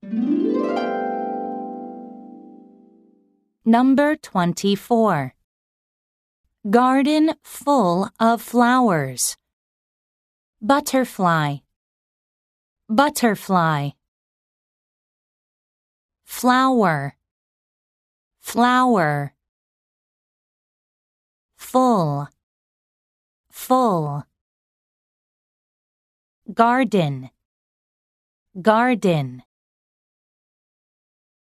Number 24. Garden full of flowers. Butterfly, butterfly. Flower, flower. Full, full. Garden, garden.